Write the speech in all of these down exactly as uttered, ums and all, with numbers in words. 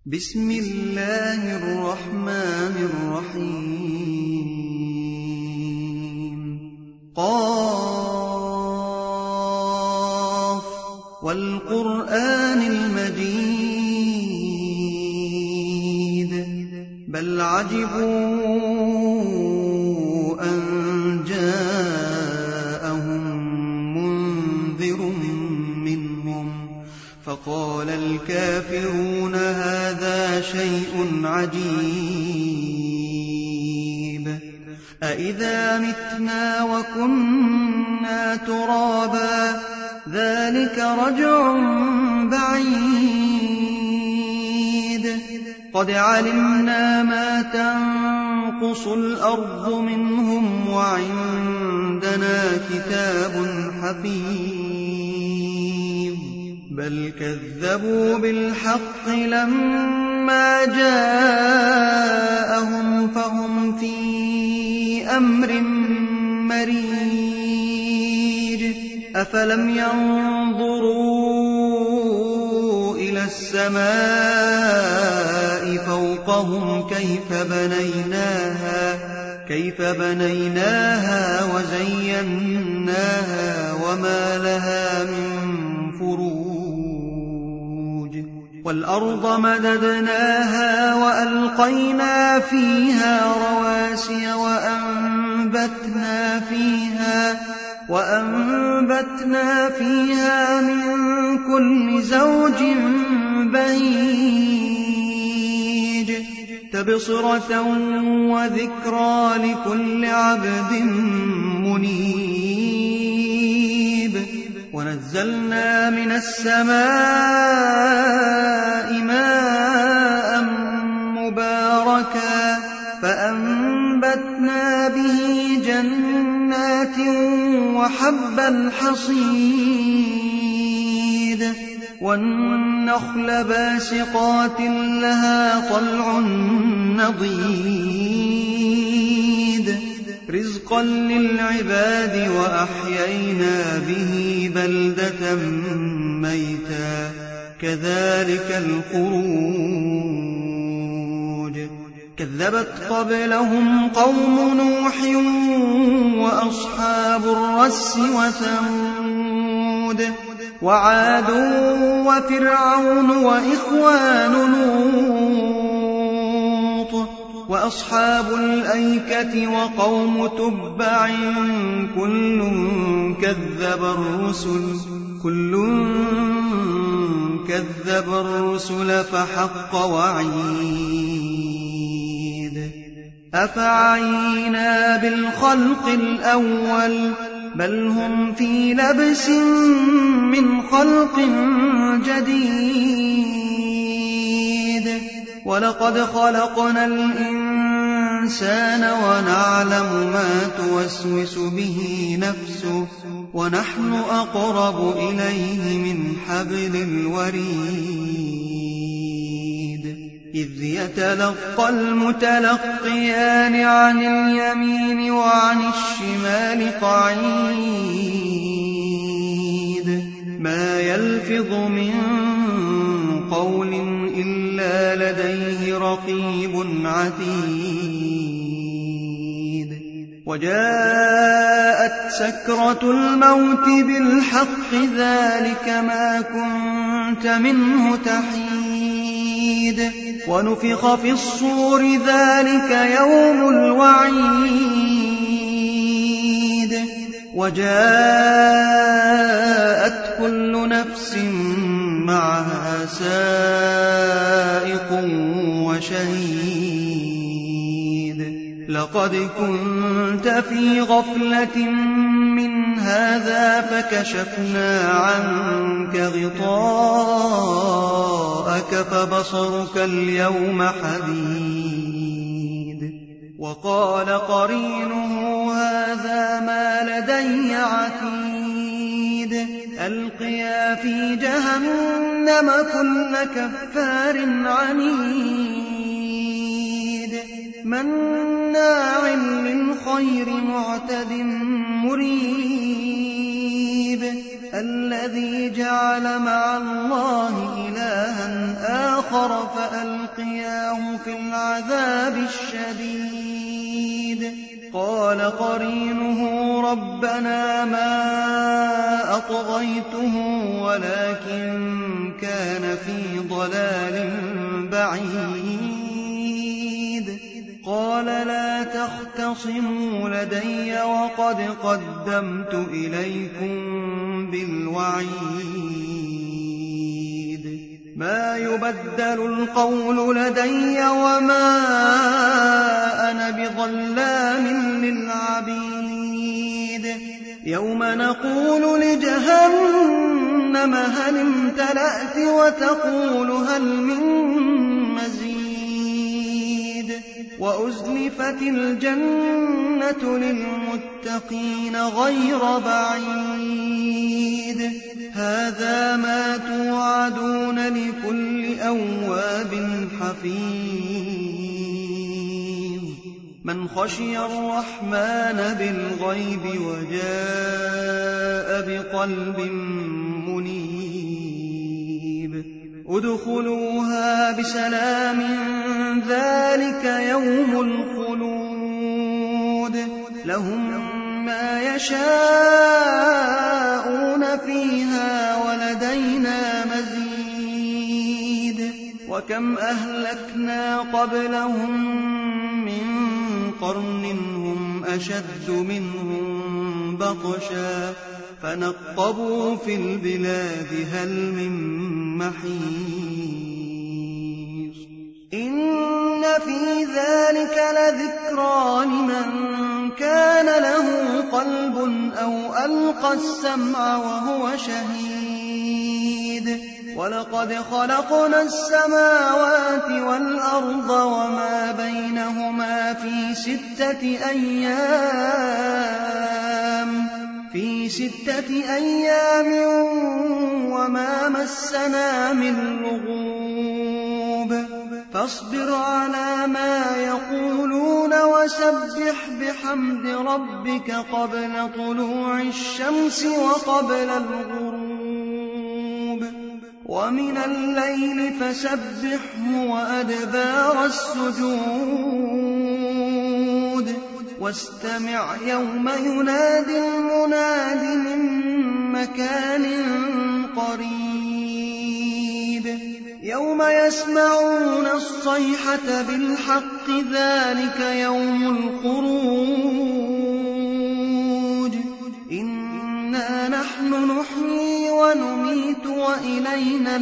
بسم الله الرحمن الرحيم قاف والقرآن المجيد بل عجبوا أن جاءهم منذر منهم فقال الكافرون هذا شيء عجيب أإذا متنا وكنا ترابا ذلك رجع بعيد قد علمنا ما تنقص الأرض منهم وعندنا كتاب حفيظ بل كذبوا بالحق لما جاءهم فهم في أمر مريج أفلم ينظروا إلى السماء فوقهم كيف بنيناها كيف بنيناها وزيناها وما لها من فروج والأرض مددناها وألقينا فيها رواسي وأنبتنا فيها وأنبتنا فيها من كل زوج بهيج تبصرة وذكرى لكل عبد منيب ونزلنا من السماء ماء مباركا فأنبتنا به جنات وحب الحصيد والنخل باسقات لها طلع نضيد رزقا للعباد وأحيينا به بلدة ميتا كذلك الخروج كذبت قبلهم قوم نوح وأصحاب الرس وثمود وعاد وفرعون وإخوان لوط وأصحاب الأيكة وقوم تبع كل كذب الرسل كل كذب الرسل فحق وعيد أفعينا بالخلق الأول بل هم في لبس من خلق جديد ولقد خلقنا الإنسان ونعلم ما توسوس به نفسه ونحن أقرب إليه من حبل الوريد إذ يتلقى المتلقيان عن اليمين وعن الشمال قعيد ما يلفظ من قول إلا لديه رقيب عتيد وجاءت سكرة الموت بالحق ذلك ما كنت منه تحيد ونفخ في الصور ذلك يوم الوعيد وجاءت كل نفس معها سائق وشهيد لقد كنت في غفلة من هذا فكشفنا عنك غطاءك فبصرك اليوم حديد وقال قرينه هذا ما لدي عتيد ألقيا في جهنم كل كفار عنيد مناع للخير معتد مريب الذي جعل مع الله إلها آخر آخر فألقياه في العذاب الشديد قال قرينه ربنا ما أطغيته ولكن كان في ضلال بعيد قال لا تختصموا لدي وقد قدمت إليكم بالوعيد ما يبدل القول لدي وما أنا بظلام للعبيد يوم نقول لجهنم هل امتلأت وتقول هل من مزيد وأزلفت الجنة للمتقين غير بعيد هذا ما توعدون لكل أواب حفيظ من خشي الرحمن بالغيب وجاء بقلب منيب ادخلوها بسلام ذلك يوم الخلود لهم ما يشاءون فيها ولدينا مزيد وكم أهلكنا قبلهم من قرن هم أشد منهم بطشا فنقبوا في البلاد هل من محيص إن في ذلك لذكرى لمن كان له قلب أو ألقى السمع وهو شهيد ولقد خلقنا السماوات والأرض وما بينهما في ستة أيام في ستة أيام وما مسنا من لغوب فاصبر على ما يقولون وسبح بحمد ربك قبل طلوع الشمس وقبل الغروب ومن الليل فسبحه وأدبار السجود واستمع يوم ينادي المناد من مكان قريب يوم يسمعون الصيحة بالحق ذلك يوم الخروج إنا نحن نحيي ونميت وإلينا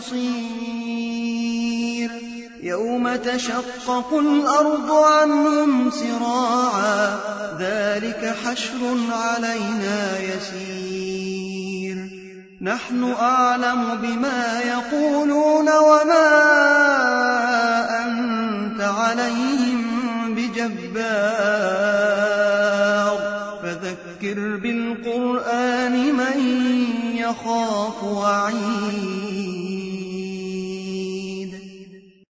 المصير يوم تشقق الأرض عنهم سراعا ذلك حشر علينا يسير نحن أعلم بما يقولون وما أنت عليهم بجبار فذكر بالقرآن من يخاف وعيد